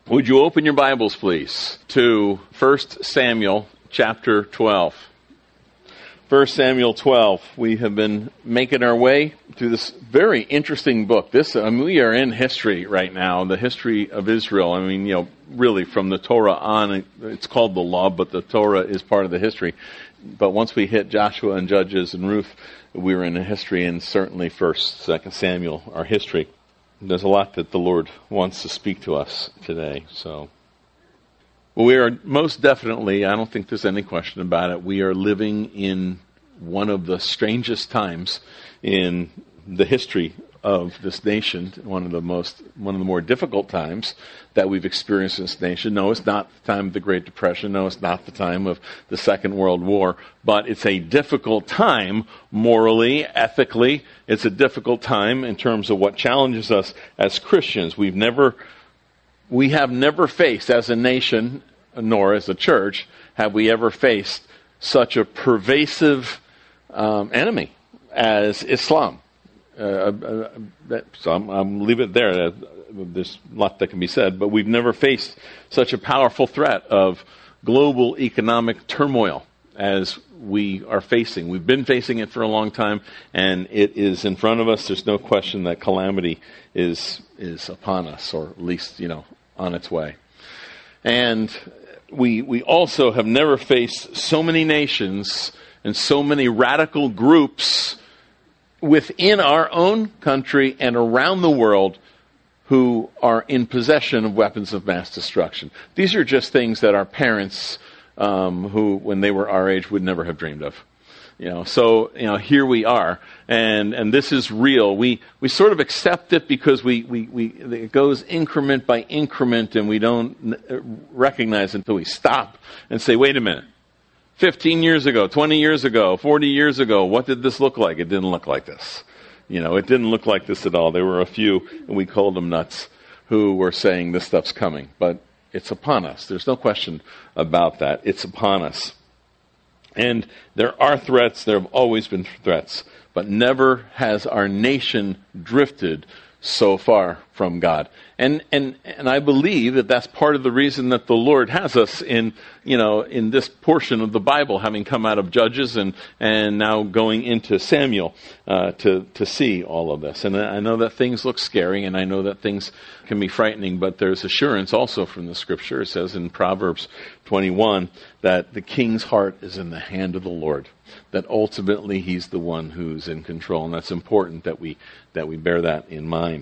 Would you open your Bibles, please, to 1 Samuel chapter 12. 1 Samuel 12. We have been making our way through this very interesting book. We are in history right now, the history of Israel. Really from the Torah on, it's called the law, but the Torah is part of the history. But once we hit Joshua and Judges and Ruth, we were in a history, and certainly 1st, 2nd Samuel, our history. There's a lot that the Lord wants to speak to us today. So we are most definitely, I don't think there's any question about it, we are living in one of the strangest times in the history of this nation, one of the more difficult times that we've experienced in this nation. No, it's not the time of the Great Depression. No, it's not the time of the Second World War. But it's a difficult time morally, ethically. It's a difficult time in terms of what challenges us as Christians. We have never faced, as a nation, nor as a church, have we ever faced such a pervasive enemy as Islam. So I'm leave it there. There's a lot that can be said, but we've never faced such a powerful threat of global economic turmoil as we are facing. We've been facing it for a long time, and it is in front of us. There's no question that calamity is upon us, or at least, on its way. And we also have never faced so many nations and so many radical groups within our own country and around the world who are in possession of weapons of mass destruction. These are just things that our parents, who when they were our age, would never have dreamed of. So here we are, and this is real. We sort of accept it because it goes increment by increment, and we don't recognize it until we stop and say, wait a minute. 15 years ago, 20 years ago, 40 years ago, what did this look like? It didn't look like this. It didn't look like this at all. There were a few, and we called them nuts, who were saying this stuff's coming. But it's upon us. There's no question about that. It's upon us. And there are threats. There have always been threats. But never has our nation drifted so far from God. And I believe that that's part of the reason that the Lord has us in this portion of the Bible, having come out of Judges and now going into Samuel to see all of this. And I know that things look scary, and I know that things can be frightening, but there's assurance also from the Scripture. It says in Proverbs 21 that the king's heart is in the hand of the Lord, that ultimately he's the one who's in control, and that's important that we bear that in mind.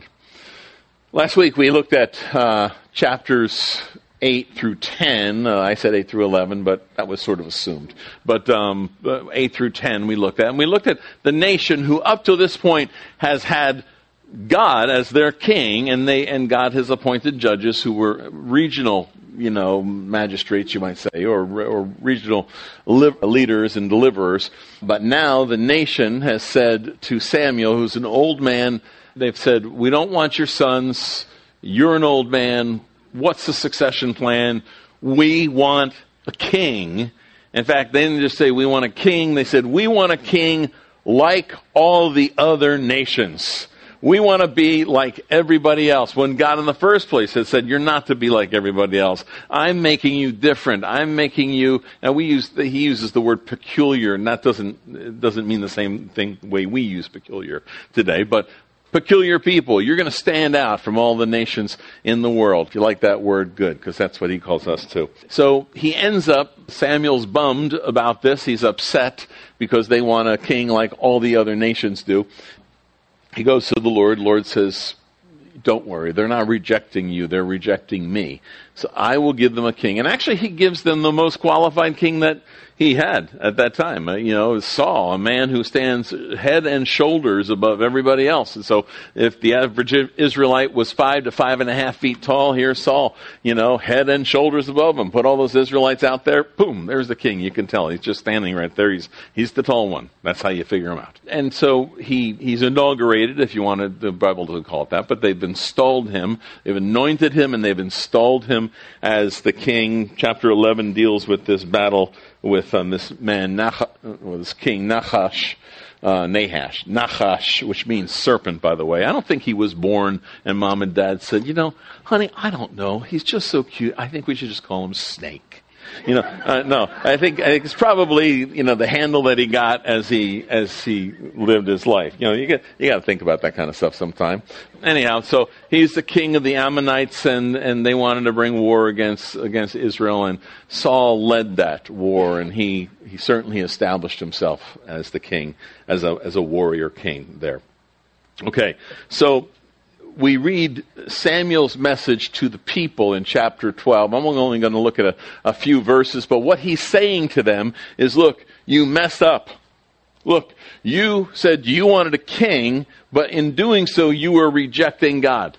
Last week we looked at chapters 8 through 10. I said 8 through 11, but that was sort of assumed. But 8 through 10 we looked at. And we looked at the nation who up to this point has had God as their king, and God has appointed judges who were regional, magistrates, you might say, or regional leaders and deliverers. But now the nation has said to Samuel, who's an old man, they've said, we don't want your sons. You're an old man. What's the succession plan? We want a king. In fact, they didn't just say we want a king. They said we want a king like all the other nations. We want to be like everybody else. When God in the first place had said, you're not to be like everybody else. I'm making you different. I'm making you, and he uses the word peculiar, and that doesn't mean the same thing way we use peculiar today, but peculiar people. You're going to stand out from all the nations in the world. If you like that word, good, because that's what he calls us to. So he ends up, Samuel's bummed about this. He's upset because they want a king like all the other nations do. He goes to the Lord. Lord says, don't worry, they're not rejecting you, they're rejecting me. So I will give them a king. And actually he gives them the most qualified king that he had at that time. Saul, a man who stands head and shoulders above everybody else. And so if the average Israelite was 5 to 5.5 feet tall, here's Saul, head and shoulders above him. Put all those Israelites out there, boom, there's the king. You can tell he's just standing right there. He's the tall one. That's how you figure him out. And so he's inaugurated, if you wanted the Bible to call it that, but they've installed him. They've anointed him, and they've installed him as the king. Chapter 11 deals with this battle with this man, this king Nachash, Nachash, which means serpent, by the way. I don't think he was born and mom and dad said, honey, I don't know. He's just so cute. I think we should just call him Snake. No, I think it's probably, the handle that he got as he lived his life. You got to think about that kind of stuff sometime. Anyhow, so he's the king of the Ammonites, and they wanted to bring war against Israel, and Saul led that war, and he certainly established himself as the king, as a warrior king there. Okay, so we read Samuel's message to the people in chapter 12. I'm only going to look at a few verses, but what he's saying to them is, look, you messed up. Look, you said you wanted a king, but in doing so, you were rejecting God.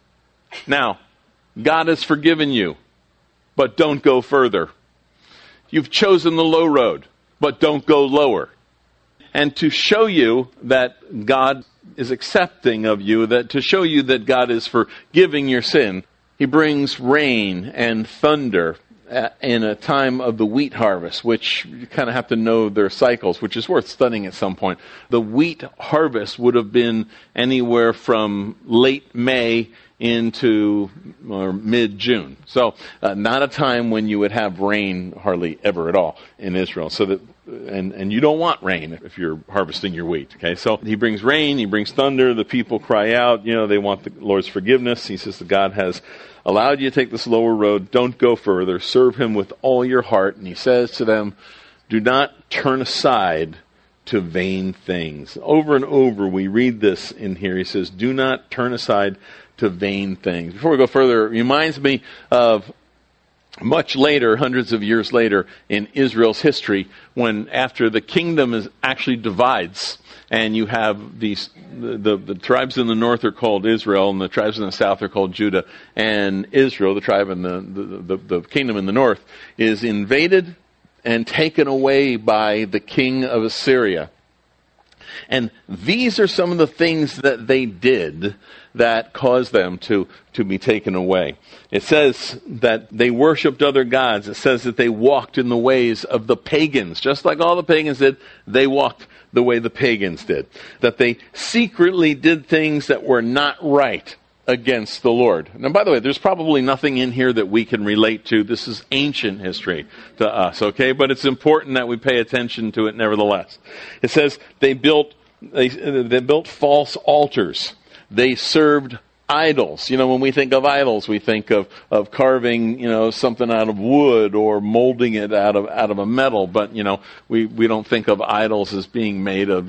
Now, God has forgiven you, but don't go further. You've chosen the low road, but don't go lower. And to show you that God is accepting of you, that to show you that God is forgiving your sin, he brings rain and thunder in a time of the wheat harvest, which you kind of have to know their cycles, which is worth studying at some point. The wheat harvest would have been anywhere from late May into mid-June. So not a time when you would have rain hardly ever at all in Israel. So that and you don't want rain if you're harvesting your wheat. Okay, so he brings rain, he brings thunder, the people cry out, they want the Lord's forgiveness. He says that God has allowed you to take this lower road, don't go further, serve him with all your heart. And he says to them, do not turn aside to vain things. Over and over we read this in here. He says, do not turn aside to vain things. Before we go further, it reminds me of much later, hundreds of years later in Israel's history, when after the kingdom is actually divides, and you have the tribes in the north are called Israel, and the tribes in the south are called Judah, and Israel, the tribe in the kingdom in the north, is invaded and taken away by the king of Assyria. And these are some of the things that they did that caused them to be taken away. It says that they worshipped other gods. It says that they walked in the ways of the pagans. Just like all the pagans did, they walked the way the pagans did. That they secretly did things that were not right against the Lord. Now, by the way, there's probably nothing in here that we can relate to. This is ancient history to us, okay? But it's important that we pay attention to it nevertheless. It says they built false altars. They served idols. When we think of idols, we think of carving, something out of wood or molding it out of a metal. But, we don't think of idols as being made of,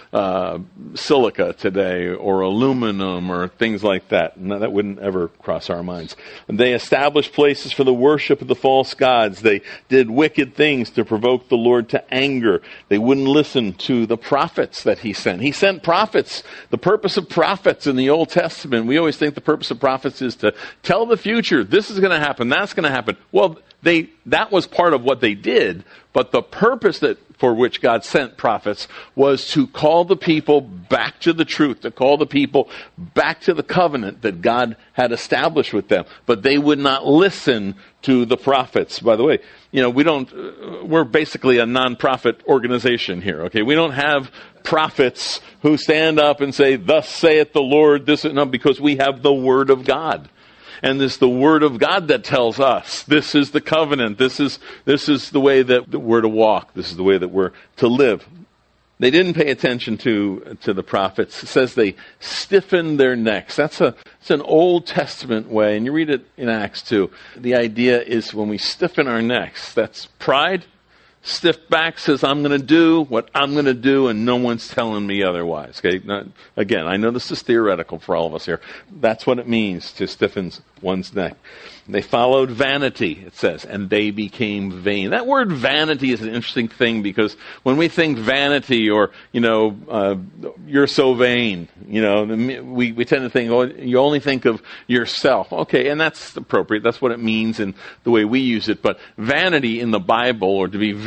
silica today or aluminum or things like that. No, that wouldn't ever cross our minds. And they established places for the worship of the false gods. They did wicked things to provoke the Lord to anger. They wouldn't listen to the prophets that he sent. He sent prophets. The purpose of prophets in the Old Testament, we always think the purpose of prophets is to tell the future. This is going to happen. That's going to happen. Well, that was part of what they did, but the purpose for which God sent prophets was to call the people back to the truth, to call the people back to the covenant that God had established with them. But they would not listen to the prophets. By the way, we're basically a non-profit organization here, okay? We don't have prophets who stand up and say, thus saith the Lord, because we have the Word of God. And it's the Word of God that tells us this is the covenant. This is the way that we're to walk. This is the way that we're to live. They didn't pay attention to the prophets. It says they stiffened their necks. It's an Old Testament way, and you read it in Acts 2. The idea is when we stiffen our necks, that's pride. Stiff back says, I'm going to do what I'm going to do, and no one's telling me otherwise. Okay. Again, I know this is theoretical for all of us here. That's what it means to stiffen one's neck. They followed vanity, it says, and they became vain. That word vanity is an interesting thing because when we think vanity or, you're so vain, we tend to think, you only think of yourself. Okay, and that's appropriate. That's what it means in the way we use it. But vanity in the Bible, or to be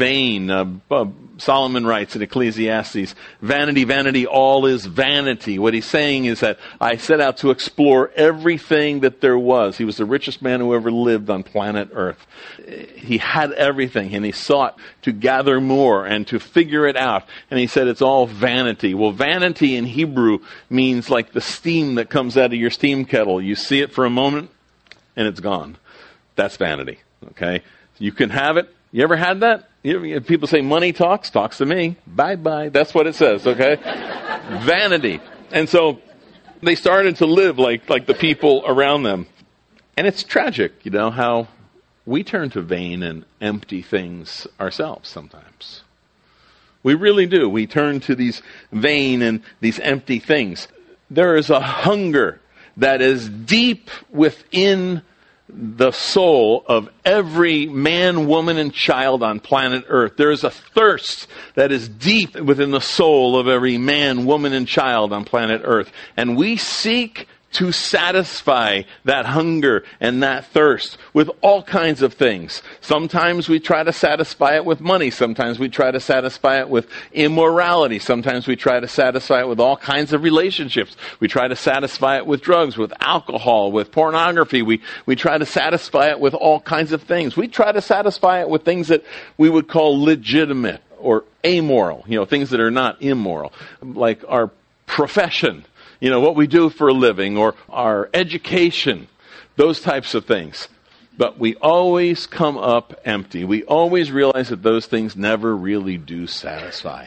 vain. Solomon writes in Ecclesiastes, vanity, vanity, all is vanity. What he's saying is that I set out to explore everything that there was. He was the richest man who ever lived on planet Earth. He had everything, and he sought to gather more and to figure it out. And he said it's all vanity. Well, vanity in Hebrew means like the steam that comes out of your steam kettle. You see it for a moment, and it's gone. That's vanity, okay? You can have it. You ever had that? People say money talks to me. Bye-bye. That's what it says, okay? Vanity. And so they started to live like the people around them. And it's tragic, how we turn to vain and empty things ourselves sometimes. We really do. We turn to these vain and these empty things. There is a hunger that is deep within the soul of every man, woman, and child on planet Earth. There is a thirst that is deep within the soul of every man, woman, and child on planet Earth. And we seek to satisfy that hunger and that thirst with all kinds of things. Sometimes we try to satisfy it with money. Sometimes we try to satisfy it with immorality. Sometimes we try to satisfy it with all kinds of relationships. We try to satisfy it with drugs, with alcohol, with pornography. We try to satisfy it with all kinds of things. We try to satisfy it with things that we would call legitimate or amoral, things that are not immoral, like our profession. What we do for a living, or our education, those types of things. But we always come up empty. We always realize that those things never really do satisfy.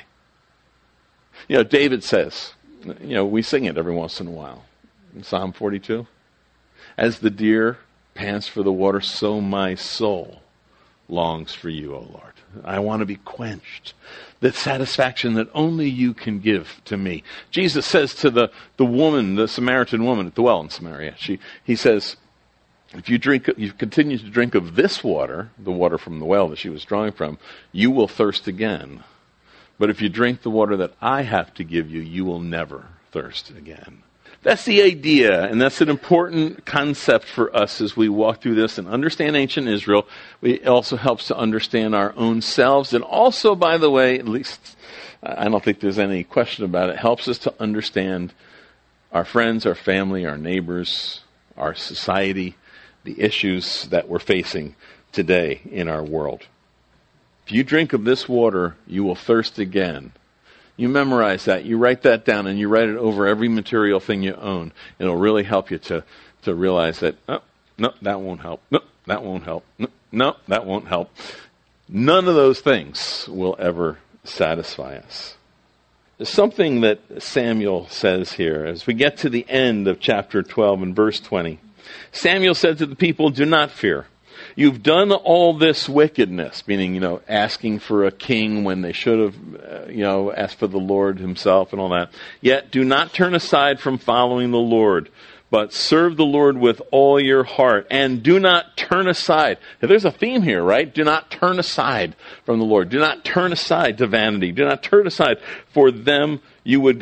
David says, we sing it every once in a while. In Psalm 42, as the deer pants for the water, so my soul longs for you, O Lord. I want to be quenched. The satisfaction that only you can give to me. Jesus says to the woman, the Samaritan woman at the well in Samaria, he says, if you continue to drink of this water, the water from the well that she was drawing from, you will thirst again. But if you drink the water that I have to give you, you will never thirst again. That's the idea, and that's an important concept for us as we walk through this and understand ancient Israel. It also helps to understand our own selves, and also, by the way, at least I don't think there's any question about it, helps us to understand our friends, our family, our neighbors, our society, the issues that we're facing today in our world. If you drink of this water, you will thirst again. You memorize that, you write that down, and you write it over every material thing you own. It'll really help you to realize that, no, that won't help. No, that won't help. No, that won't help. None of those things will ever satisfy us. There's something that Samuel says here as we get to the end of chapter 12 and verse 20. Samuel said to the people, do not fear. You've done all this wickedness, meaning, asking for a king when they should have, asked for the Lord himself and all that. Yet do not turn aside from following the Lord, but serve the Lord with all your heart, and do not turn aside. Now, there's a theme here, right? Do not turn aside from the Lord. Do not turn aside to vanity. Do not turn aside, for then you would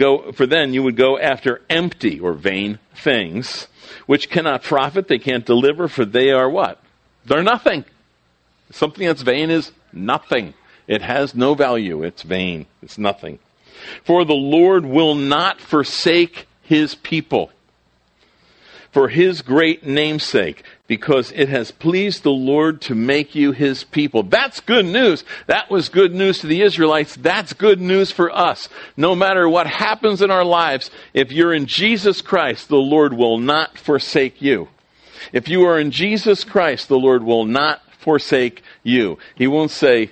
go after empty or vain things, which cannot profit, they can't deliver, for they are what? They're nothing. Something that's vain is nothing. It has no value. It's vain. It's nothing. For the Lord will not forsake his people for his great name's sake, because it has pleased the Lord to make you his people. That's good news. That was good news to the Israelites. That's good news for us. No matter what happens in our lives, if you're in Jesus Christ, the Lord will not forsake you. If you are in Jesus Christ, the Lord will not forsake you. He won't say,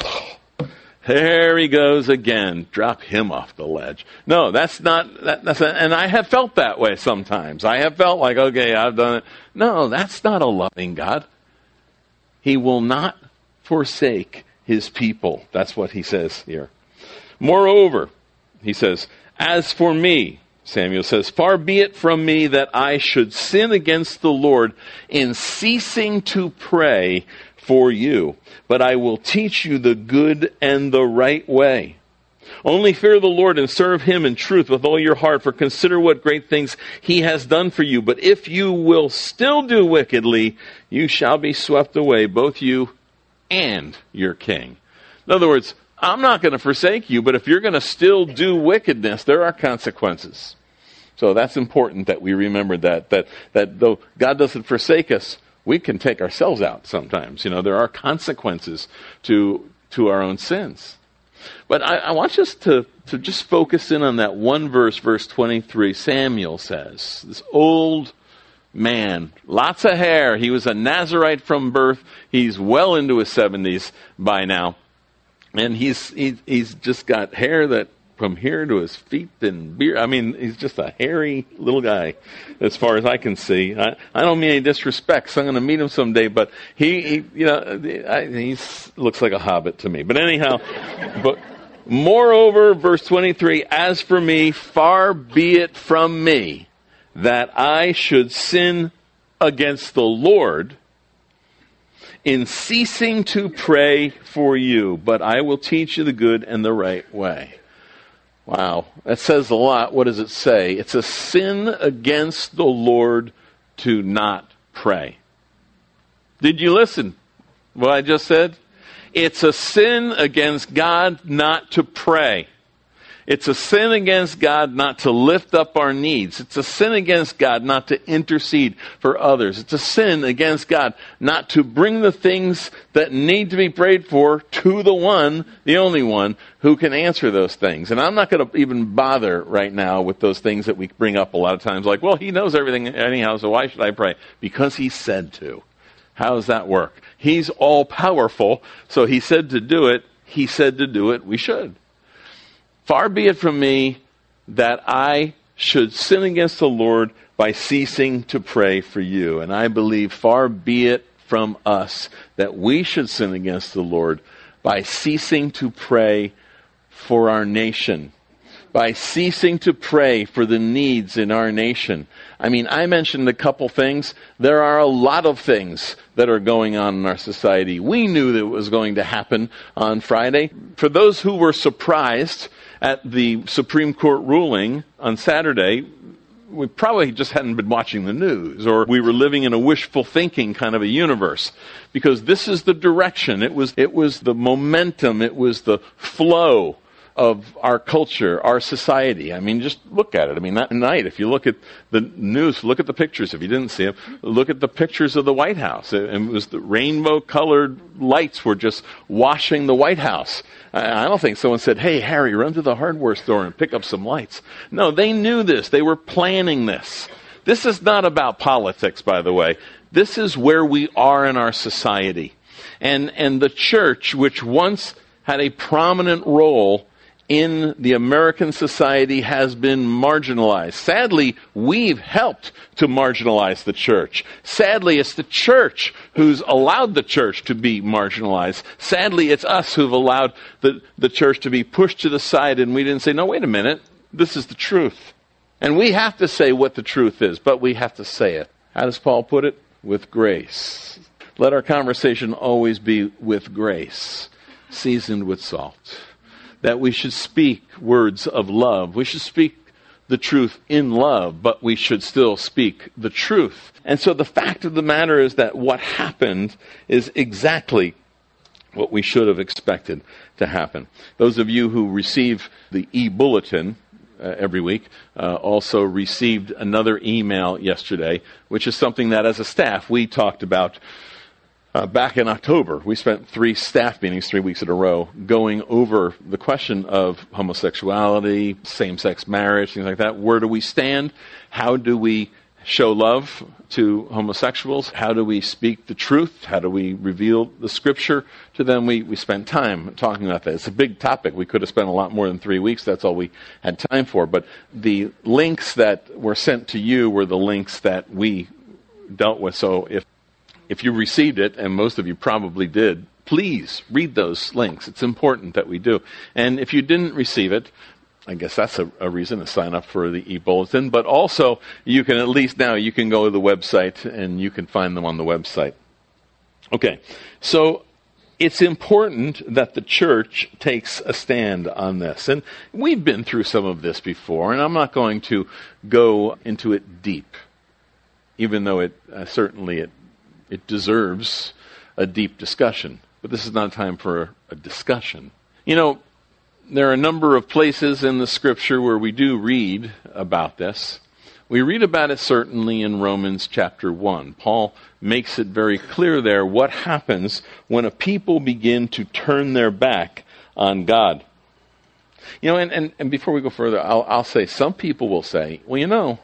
there he goes again. Drop him off the ledge. No, and I have felt that way sometimes. I have felt like, okay, I've done it. No, that's not a loving God. He will not forsake his people. That's what he says here. Moreover, he says, as for me, Samuel says, far be it from me that I should sin against the Lord in ceasing to pray for you, but I will teach you the good and the right way. Only fear the Lord and serve him in truth with all your heart, for consider what great things he has done for you. But if you will still do wickedly, you shall be swept away, both you and your king. In other words, I'm not going to forsake you, but if you're going to still do wickedness, there are consequences. So that's important that we remember that though God doesn't forsake us, we can take ourselves out sometimes. There are consequences to our own sins. But I want us to just focus in on that one verse, verse 23. Samuel says, this old man, lots of hair. He was a Nazirite from birth. He's well into his 70s by now. And he's just got hair that from here to his feet and beard. I mean, he's just a hairy little guy as far as I can see. I don't mean any disrespect, so I'm going to meet him someday, but he looks like a hobbit to me. But anyhow, but moreover, verse 23, as for me, far be it from me that I should sin against the Lord in ceasing to pray for you, but I will teach you the good and the right way. Wow, that says a lot. What does it say? It's a sin against the Lord to not pray. Did you listen? What I just said? It's a sin against God not to pray. It's a sin against God not to lift up our needs. It's a sin against God not to intercede for others. It's a sin against God not to bring the things that need to be prayed for to the one, the only one, who can answer those things. And I'm not going to even bother right now with those things that we bring up a lot of times, like, well, he knows everything anyhow, so why should I pray? Because he said to. How does that work? He's all powerful, so he said to do it. He said to do it. We should. Far be it from me that I should sin against the Lord by ceasing to pray for you. And I believe far be it from us that we should sin against the Lord by ceasing to pray for our nation, by ceasing to pray for the needs in our nation. I mean, I mentioned a couple things. There are a lot of things that are going on in our society. We knew that it was going to happen on Friday. For those who were surprised at the Supreme Court ruling on Saturday, we probably just hadn't been watching the news, or we were living in a wishful thinking kind of a universe, because this is the direction. It was the momentum. It was the flow of our culture, our society. I mean, just look at it. I mean, that night, if you look at the news, look at the pictures. If you didn't see them, look at the pictures of the White House. It was the rainbow-colored lights were just washing the White House. I don't think someone said, hey, Harry, run to the hardware store and pick up some lights. No, they knew this. They were planning this. This is not about politics, by the way. This is where we are in our society. And the church, which once had a prominent role in the American society, has been marginalized. Sadly, we've helped to marginalize the church. Sadly, it's the church who's allowed the church to be marginalized. Sadly, it's us who've allowed the church to be pushed to the side, and we didn't say, no, wait a minute, this is the truth. And we have to say what the truth is, but we have to say it. How does Paul put it? With grace. Let our conversation always be with grace, seasoned with salt. That we should speak words of love. We should speak the truth in love, but we should still speak the truth. And so the fact of the matter is that what happened is exactly what we should have expected to happen. Those of you who receive the e-bulletin every week also received another email yesterday, which is something that as a staff we talked about back in October. We spent 3 staff meetings 3 weeks in a row going over the question of homosexuality, same-sex marriage, things like that. Where do we stand? How do we show love to homosexuals? How do we speak the truth? How do we reveal the scripture to them? We spent time talking about that. It's a big topic. We could have spent a lot more than 3 weeks. That's all we had time for. But the links that were sent to you were the links that we dealt with. So if you received it, and most of you probably did, please read those links. It's important that we do. And if you didn't receive it, I guess that's a reason to sign up for the e-bulletin. But also, you can at least now, you can go to the website and you can find them on the website. Okay, so it's important that the church takes a stand on this. And we've been through some of this before, and I'm not going to go into it deep, even though it certainly deserves a deep discussion. but this is not a time for a discussion. You know, there are a number of places in the Scripture where we do read about this. We read about it certainly in Romans chapter 1. Paul makes it very clear there what happens when a people begin to turn their back on God. You know, and before we go further, I'll say, some people will say, well, you know,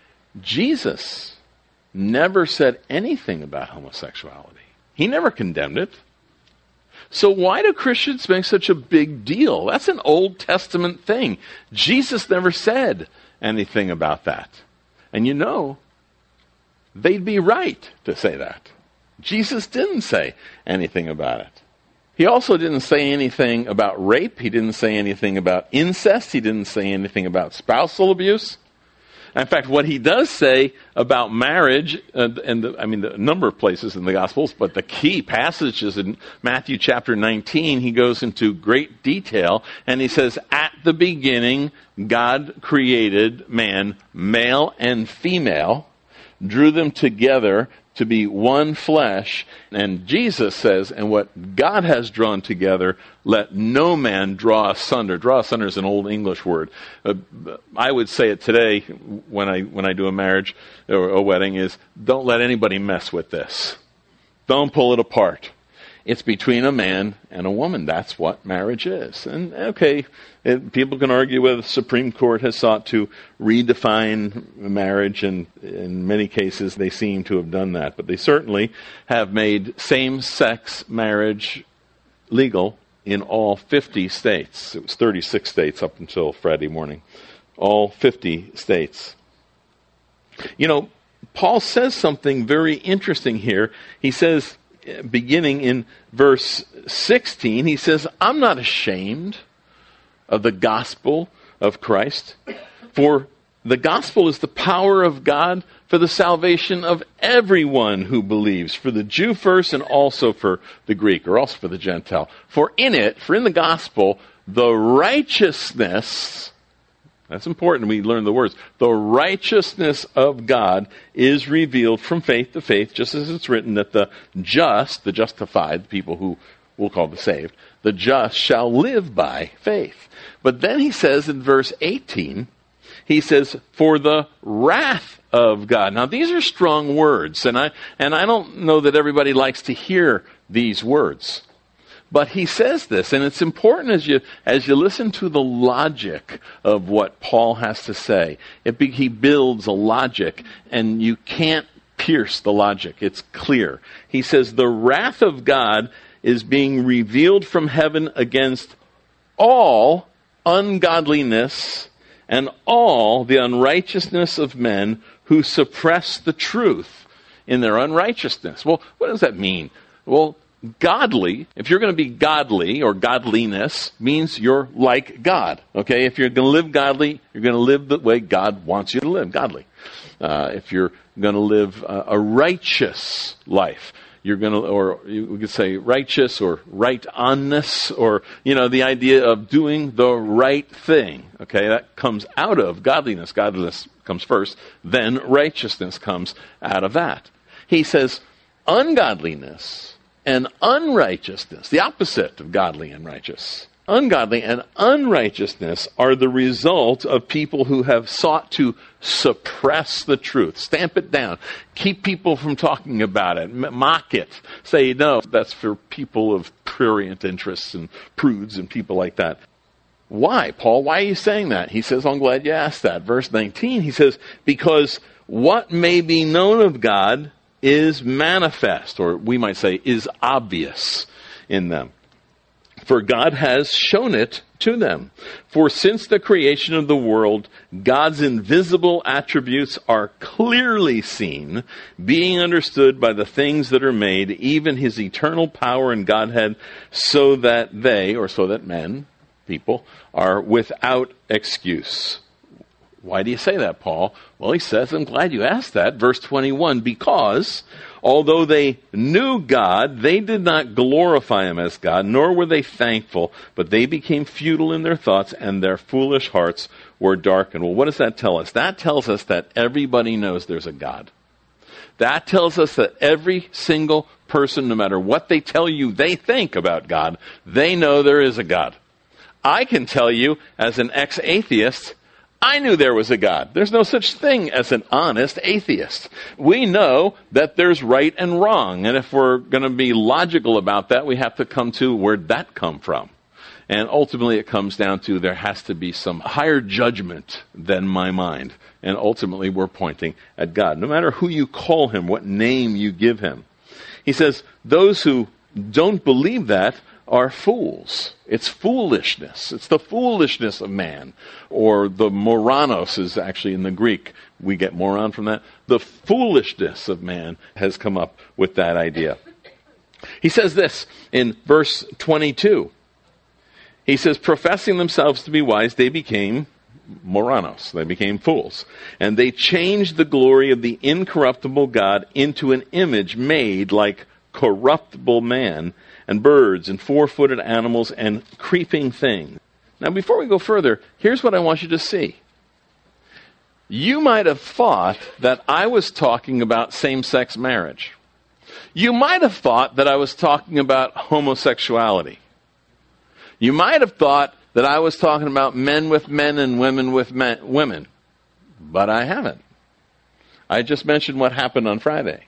Jesus never said anything about homosexuality. He never condemned it. So why do Christians make such a big deal? That's an Old Testament thing. Jesus never said anything about that. And you know, they'd be right to say that. Jesus didn't say anything about it. He also didn't say anything about rape. He didn't say anything about incest. He didn't say anything about spousal abuse. In fact, what he does say about marriage, the number of places in the Gospels, but the key passages in Matthew chapter 19, he goes into great detail, and he says, at the beginning, God created man, male and female, drew them together to be one flesh. And Jesus says, and what God has drawn together, let no man draw asunder. Draw asunder is an old English word. I would say it today when I do a marriage or a wedding is, don't let anybody mess with this. Don't pull it apart. It's between a man and a woman. That's what marriage is. And okay, people can argue whether the Supreme Court has sought to redefine marriage, and in many cases they seem to have done that. But they certainly have made same-sex marriage legal in all 50 states. It was 36 states up until Friday morning. All 50 states. You know, Paul says something very interesting here. He says, beginning in verse 16, he says, I'm not ashamed of the gospel of Christ, for the gospel is the power of God for the salvation of everyone who believes, for the Jew first and also for the Greek, or also for the Gentile. For in the gospel, the righteousness, that's important, we learn the words, the righteousness of God is revealed from faith to faith, just as it's written that the just, the justified, the people who we'll call the saved, the just shall live by faith. But then he says in verse 18, he says, for the wrath of God. Now these are strong words, and I don't know that everybody likes to hear these words. But he says this, and it's important as you listen to the logic of what Paul has to say. He builds a logic, and you can't pierce the logic. It's clear. He says, the wrath of God is being revealed from heaven against all ungodliness and all the unrighteousness of men who suppress the truth in their unrighteousness. Well, what does that mean? Well, godly, if you're going to be godly, or godliness, means you're like God. Okay? If you're going to live godly, you're going to live the way God wants you to live, godly. If you're going to live a righteous life, you're going to, or we could say righteous or right onness, or, the idea of doing the right thing. Okay? That comes out of godliness. Godliness comes first, then righteousness comes out of that. He says, ungodliness and unrighteousness, the opposite of godly and righteous. Ungodly and unrighteousness are the result of people who have sought to suppress the truth, stamp it down, keep people from talking about it, mock it, say, no, that's for people of prurient interests and prudes and people like that. Why, Paul? Why are you saying that? He says, I'm glad you asked that. Verse 19, he says, because what may be known of God is manifest, or we might say is obvious in them. For God has shown it to them. For since the creation of the world, God's invisible attributes are clearly seen, being understood by the things that are made, even his eternal power and Godhead, so that men, people, are without excuse. Why do you say that, Paul? Well, he says, I'm glad you asked that. Verse 21, because although they knew God, they did not glorify him as God, nor were they thankful, but they became futile in their thoughts, and their foolish hearts were darkened. Well, what does that tell us? That tells us that everybody knows there's a God. That tells us that every single person, no matter what they tell you they think about God, they know there is a God. I can tell you, as an ex-atheist, I knew there was a God. There's no such thing as an honest atheist. We know that there's right and wrong. And if we're going to be logical about that, we have to come to where'd that come from. And ultimately it comes down to there has to be some higher judgment than my mind. And ultimately we're pointing at God. No matter who you call him, what name you give him. He says, those who don't believe that are fools. It's foolishness. It's the foolishness of man. Or the moranos is actually in the Greek. We get moron from that. The foolishness of man has come up with that idea. He says this in verse 22. He says, professing themselves to be wise, they became moranos. They became fools. And they changed the glory of the incorruptible God into an image made like corruptible man and birds and four-footed animals and creeping things. Now, before we go further, here's what I want you to see. You might have thought that I was talking about same-sex marriage. You might have thought that I was talking about homosexuality. You might have thought that I was talking about men with men and women with women. But I haven't. I just mentioned what happened on Friday.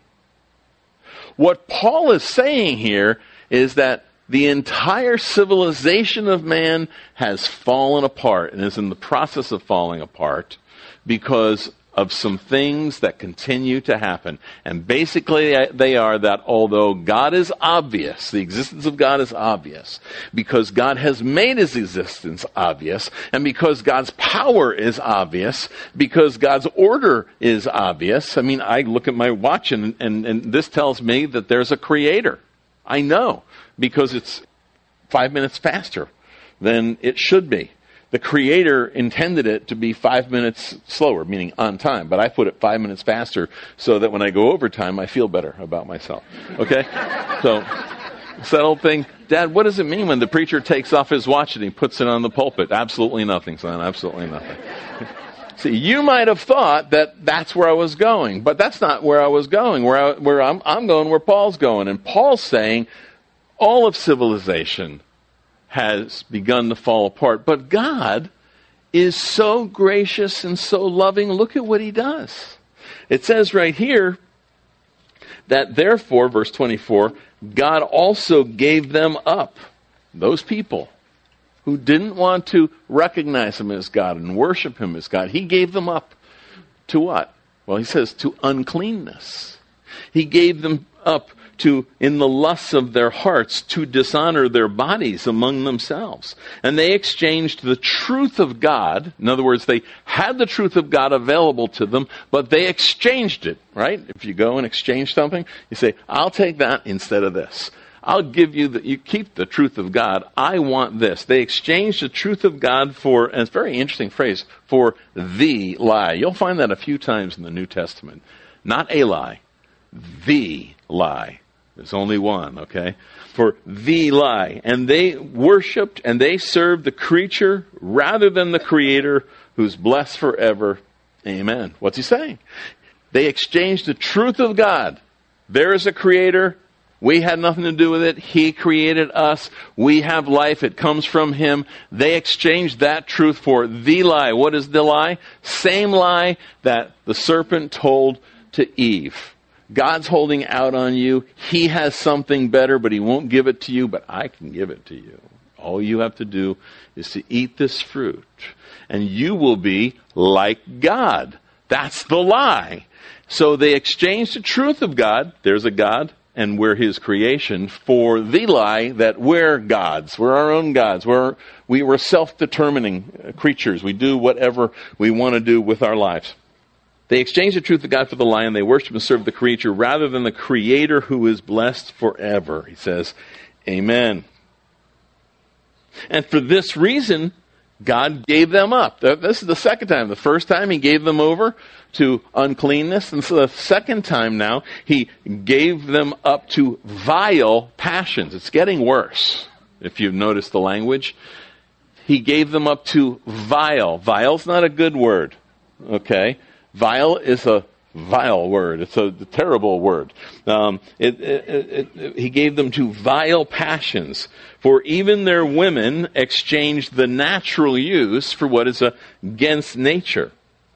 What Paul is saying here is that the entire civilization of man has fallen apart and is in the process of falling apart because of some things that continue to happen. And basically they are that although God is obvious, the existence of God is obvious, because God has made his existence obvious, and because God's power is obvious, because God's order is obvious. I mean, I look at my watch and this tells me that there's a creator. I know, because it's 5 minutes faster than it should be. The Creator intended it to be 5 minutes slower, meaning on time, but I put it 5 minutes faster so that when I go over time, I feel better about myself. Okay? So, it's that old thing. Dad, what does it mean when the preacher takes off his watch and he puts it on the pulpit? Absolutely nothing, son. Absolutely nothing. See, you might have thought that that's where I was going, but that's not where I was going. Where I'm going, where Paul's going. And Paul's saying all of civilization has begun to fall apart. But God is so gracious and so loving. Look at what he does. It says right here that therefore, verse 24, God also gave them up. Those people who didn't want to recognize him as God and worship him as God, he gave them up to what? Well, he says to uncleanness. He gave them up to, in the lusts of their hearts, to dishonor their bodies among themselves. And they exchanged the truth of God. In other words, they had the truth of God available to them, but they exchanged it, right? If you go and exchange something, you say, I'll take that instead of this. I'll give you you keep the truth of God. I want this. They exchanged the truth of God for, and it's a very interesting phrase, for the lie. You'll find that a few times in the New Testament. Not a lie, the lie. There's only one, okay? For the lie. And they worshiped and they served the creature rather than the Creator, who's blessed forever. Amen. What's he saying? They exchanged the truth of God. There is a Creator. We had nothing to do with it. He created us. We have life. It comes from him. They exchanged that truth for the lie. What is the lie? Same lie that the serpent told to Eve. God's holding out on you. He has something better, but he won't give it to you, but I can give it to you. All you have to do is to eat this fruit, and you will be like God. That's the lie. So they exchanged the truth of God. There's a God, and we're his creation, for the lie that we're gods. We're our own gods. We were self-determining creatures. We do whatever we want to do with our lives. They exchanged the truth of God for the lie, and they worship and serve the creature rather than the Creator, who is blessed forever. He says, Amen. And for this reason, God gave them up. This is the second time. The first time he gave them over to uncleanness. And so the second time now, he gave them up to vile passions. It's getting worse, if you've noticed the language. He gave them up to vile. Vile's not a good word, okay? Vile is a Vile word. It's a terrible word. He gave them to vile passions. For even their women exchanged the natural use for what is against nature.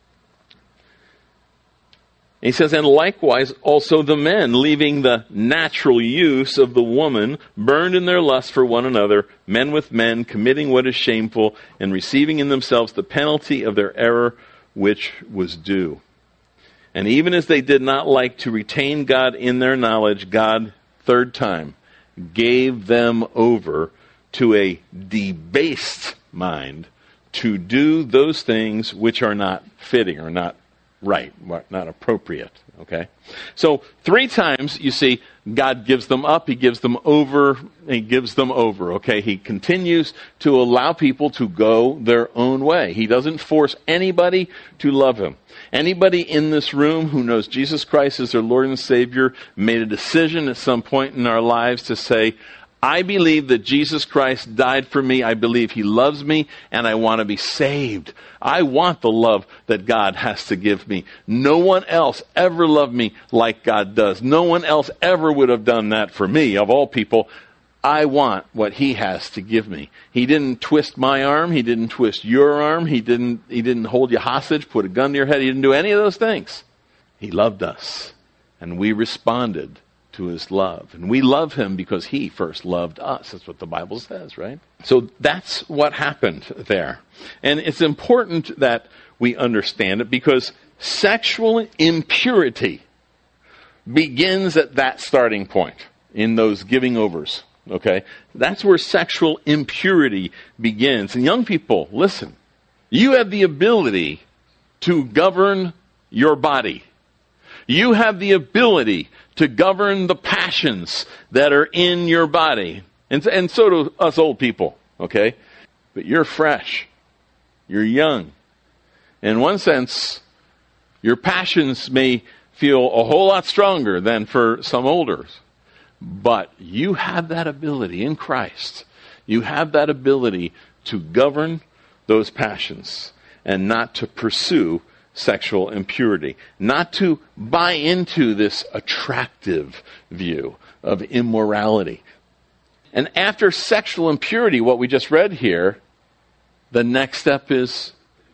He says, and likewise also the men, leaving the natural use of the woman, burned in their lust for one another, men with men, committing what is shameful, and receiving in themselves the penalty of their error which was due. And even as they did not like to retain God in their knowledge, God, third time, gave them over to a debased mind to do those things which are not fitting or not right, not appropriate, okay? So 3 times, you see, God gives them up, He gives them over, okay? He continues to allow people to go their own way. He doesn't force anybody to love Him. Anybody in this room who knows Jesus Christ as their Lord and Savior made a decision at some point in our lives to say, I believe that Jesus Christ died for me. I believe He loves me, and I want to be saved. I want the love that God has to give me. No one else ever loved me like God does. No one else ever would have done that for me, of all people. I want what He has to give me. He didn't twist my arm. He didn't twist your arm. He didn't hold you hostage, put a gun to your head. He didn't do any of those things. He loved us, and we responded to His love. And we love Him because He first loved us. That's what the Bible says, right? So that's what happened there. And it's important that we understand it because sexual impurity begins at that starting point in those giving overs. Okay? That's where sexual impurity begins. And young people, listen. You have the ability to govern your body. You have the ability to govern the passions that are in your body. And so do us old people, okay? But you're fresh. You're young. In one sense, your passions may feel a whole lot stronger than for some olders. But you have that ability in Christ. You have that ability to govern those passions and not to pursue sexual impurity, not to buy into this attractive view of immorality. And after sexual impurity, what we just read here, the next step is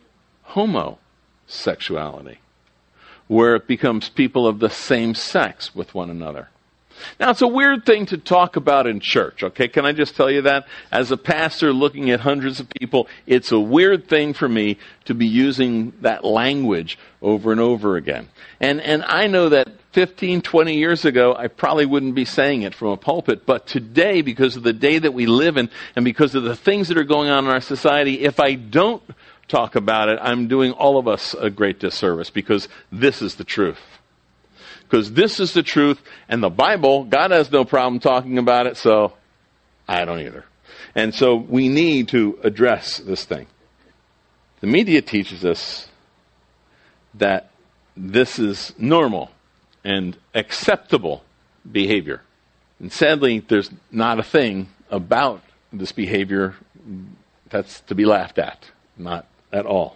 homosexuality, where it becomes people of the same sex with one another. Now, it's a weird thing to talk about in church, okay? Can I just tell you that? As a pastor looking at hundreds of people, it's a weird thing for me to be using that language over and over again. And I know that 15, 20 years ago, I probably wouldn't be saying it from a pulpit, but today, because of the day that we live in, and because of the things that are going on in our society, if I don't talk about it, I'm doing all of us a great disservice, because this is the truth. Because this is the truth, and the Bible, God has no problem talking about it, so I don't either. And so we need to address this thing. The media teaches us that this is normal and acceptable behavior. And sadly, there's not a thing about this behavior that's to be laughed at. Not at all.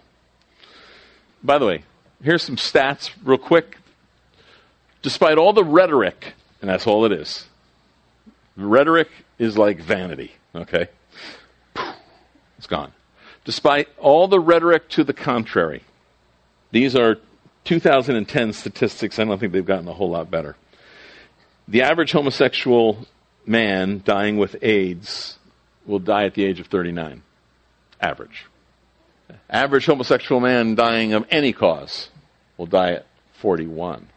By the way, here's some stats real quick. Despite all the rhetoric, and that's all it is, rhetoric is like vanity, okay? It's gone. Despite all the rhetoric to the contrary, these are 2010 statistics. I don't think they've gotten a whole lot better. The average homosexual man dying with AIDS will die at the age of 39. Average. Average homosexual man dying of any cause will die at 41.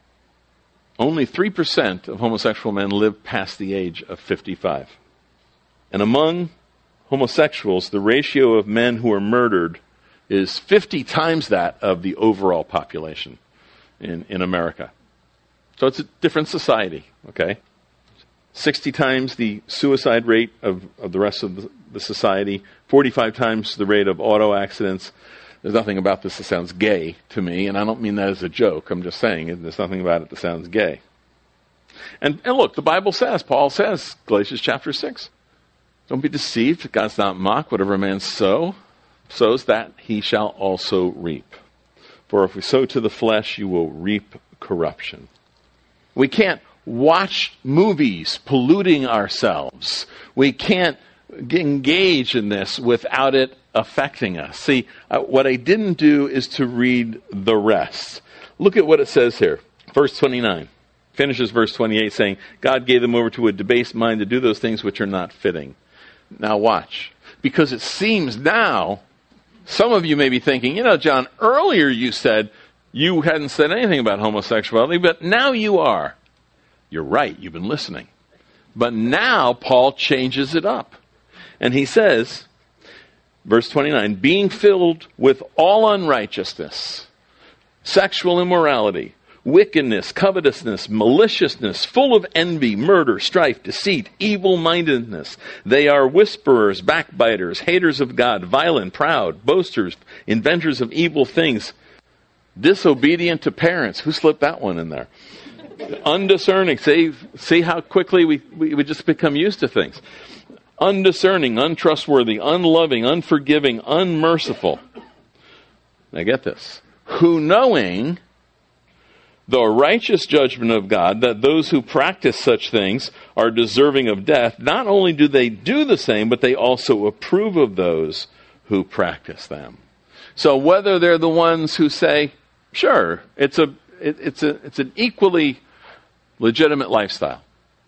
Only 3% of homosexual men live past the age of 55. And among homosexuals, the ratio of men who are murdered is 50 times that of the overall population in America. So it's a different society, okay? 60 times the suicide rate of the rest of the society, 45 times the rate of auto accidents. There's nothing about this that sounds gay to me, and I don't mean that as a joke. I'm just saying there's nothing about it that sounds gay. And look, the Bible says, Paul says, Galatians chapter 6, don't be deceived. God's not mocked. Whatever a man sows, that he shall also reap. For if we sow to the flesh, you will reap corruption. We can't watch movies polluting ourselves. We can't engage in this without it affecting us. See, what I didn't do is to read the rest. Look at what it says here. Verse 29. Finishes verse 28 saying, God gave them over to a debased mind to do those things which are not fitting. Now watch. Because it seems now, some of you may be thinking, John, earlier you said you hadn't said anything about homosexuality, but now you are. You're right, you've been listening. But now Paul changes it up. And he says, verse 29, being filled with all unrighteousness, sexual immorality, wickedness, covetousness, maliciousness, full of envy, murder, strife, deceit, evil-mindedness. They are whisperers, backbiters, haters of God, violent, proud, boasters, inventors of evil things, disobedient to parents. Who slipped that one in there? Undiscerning. See how quickly we just become used to things. Undiscerning, untrustworthy, unloving, unforgiving, unmerciful. Now get this. Who knowing the righteous judgment of God, that those who practice such things are deserving of death, not only do they do the same, but they also approve of those who practice them. So whether they're the ones who say, sure, it's an equally legitimate lifestyle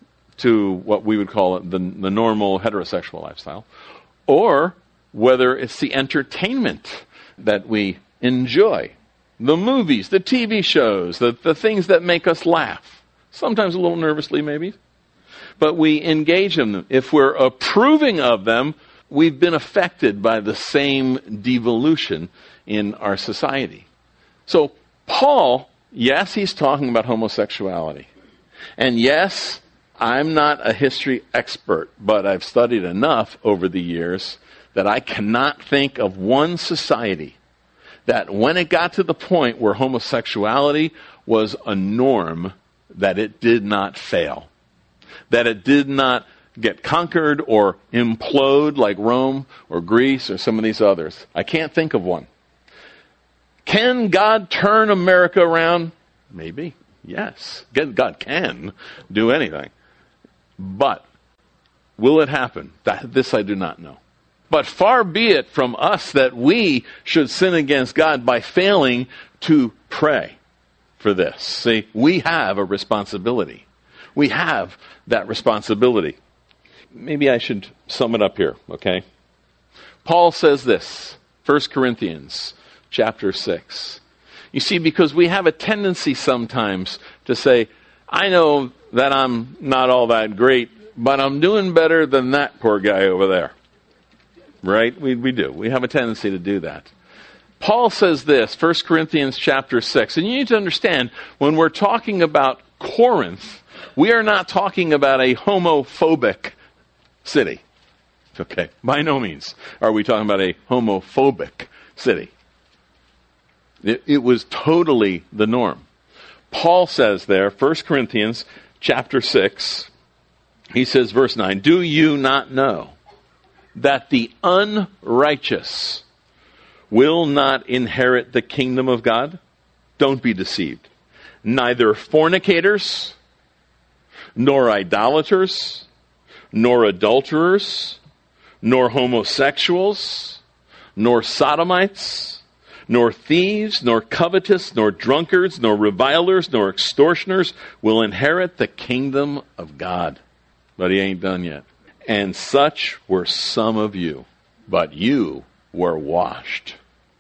to what we would call the normal heterosexual lifestyle, or whether it's the entertainment that we enjoy. The movies, the TV shows, the things that make us laugh. Sometimes a little nervously, maybe. But we engage in them. If we're approving of them, we've been affected by the same devolution in our society. So Paul, yes, he's talking about homosexuality. And yes, I'm not a history expert, but I've studied enough over the years that I cannot think of one society that when it got to the point where homosexuality was a norm, that it did not fail. That it did not get conquered or implode like Rome or Greece or some of these others. I can't think of one. Can God turn America around? Maybe. Yes. God can do anything. But will it happen? This I do not know. But far be it from us that we should sin against God by failing to pray for this. See, we have a responsibility. We have that responsibility. Maybe I should sum it up here, okay? Paul says this, 1 Corinthians chapter 6. You see, because we have a tendency sometimes to say, I know that I'm not all that great, but I'm doing better than that poor guy over there. Right? We do. We have a tendency to do that. Paul says this, 1 Corinthians chapter 6. And you need to understand, when we're talking about Corinth, we are not talking about a homophobic city. Okay, by no means are we talking about a homophobic city. It was totally the norm. Paul says there, 1 Corinthians chapter 6, he says, verse 9, do you not know that the unrighteous will not inherit the kingdom of God? Don't be deceived. Neither fornicators, nor idolaters, nor adulterers, nor homosexuals, nor sodomites, nor thieves, nor covetous, nor drunkards, nor revilers, nor extortioners will inherit the kingdom of God. But he ain't done yet. And such were some of you, but you were washed.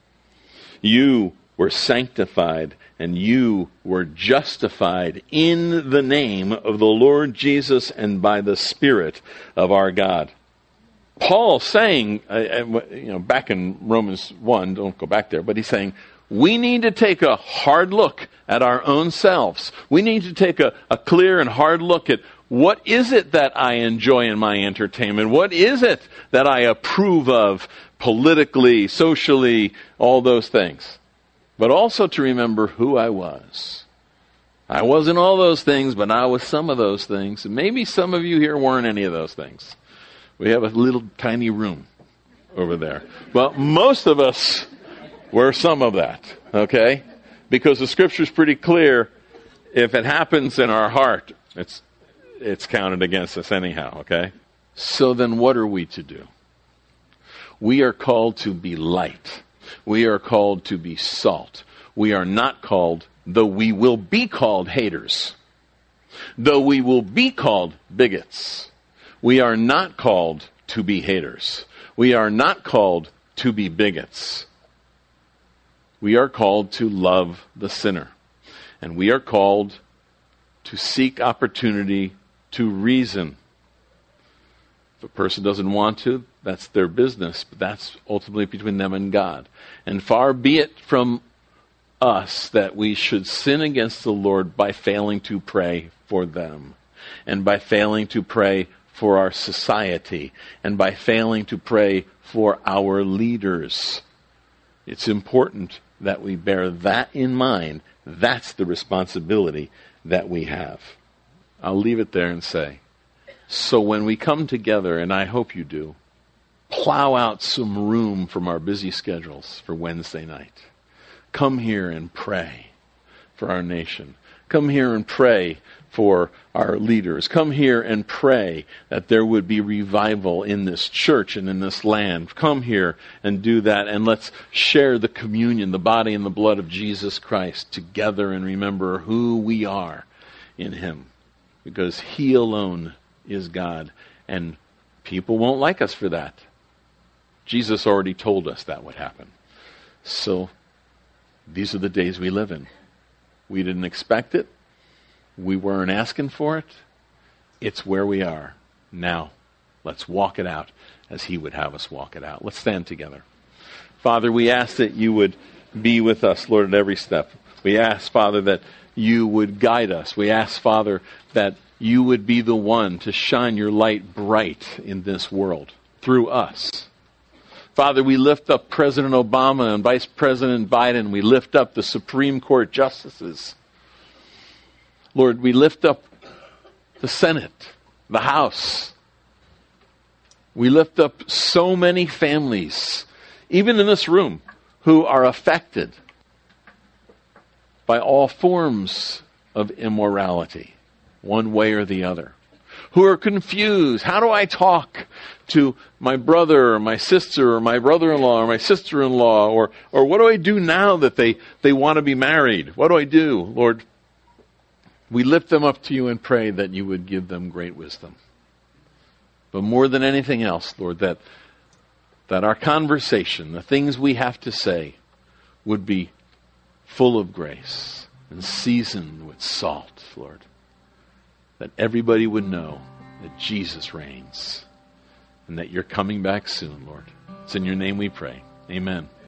You were sanctified, and you were justified in the name of the Lord Jesus and by the Spirit of our God. Paul saying, back in Romans 1, don't go back there, but he's saying, we need to take a hard look at our own selves. We need to take a clear and hard look at what is it that I enjoy in my entertainment? What is it that I approve of politically, socially, all those things? But also to remember who I was. I wasn't all those things, but I was some of those things. And maybe some of you here weren't any of those things. We have a little tiny room over there. But most of us were some of that, okay? Because the Scripture's pretty clear, if it happens in our heart, it's counted against us anyhow, okay? So then what are we to do? We are called to be light. We are called to be salt. We are not called, though we will be called haters, though we will be called bigots, we are not called to be haters. We are not called to be bigots. We are called to love the sinner. And we are called to seek opportunity to reason. If a person doesn't want to, that's their business, but that's ultimately between them and God. And far be it from us that we should sin against the Lord by failing to pray for them, and by failing to pray for our society, and by failing to pray for our leaders. It's important that we bear that in mind. That's the responsibility that we have. I'll leave it there and say, so when we come together, and I hope you do, plow out some room from our busy schedules for Wednesday night. Come here and pray for our nation. Come here and pray for our leaders. Come here and pray that there would be revival in this church and in this land. Come here and do that, and let's share the communion, the body and the blood of Jesus Christ together, and remember who we are in Him. Because He alone is God, and people won't like us for that. Jesus already told us that would happen. So these are the days we live in. We didn't expect it. We weren't asking for it. It's where we are. Now, let's walk it out as He would have us walk it out. Let's stand together. Father, we ask that you would be with us, Lord, at every step. We ask, Father, that you would guide us. We ask, Father, that you would be the one to shine your light bright in this world through us. Father, we lift up President Obama and Vice President Biden. We lift up the Supreme Court justices. Lord, we lift up the Senate, the House. We lift up so many families, even in this room, who are affected by all forms of immorality, one way or the other, who are confused. How do I talk to my brother or my sister or my brother-in-law or my sister-in-law? Or what do I do now that they want to be married? What do I do? Lord, we lift them up to you and pray that you would give them great wisdom. But more than anything else, Lord, that our conversation, the things we have to say, would be full of grace and seasoned with salt, Lord. That everybody would know that Jesus reigns and that you're coming back soon, Lord. It's in your name we pray. Amen.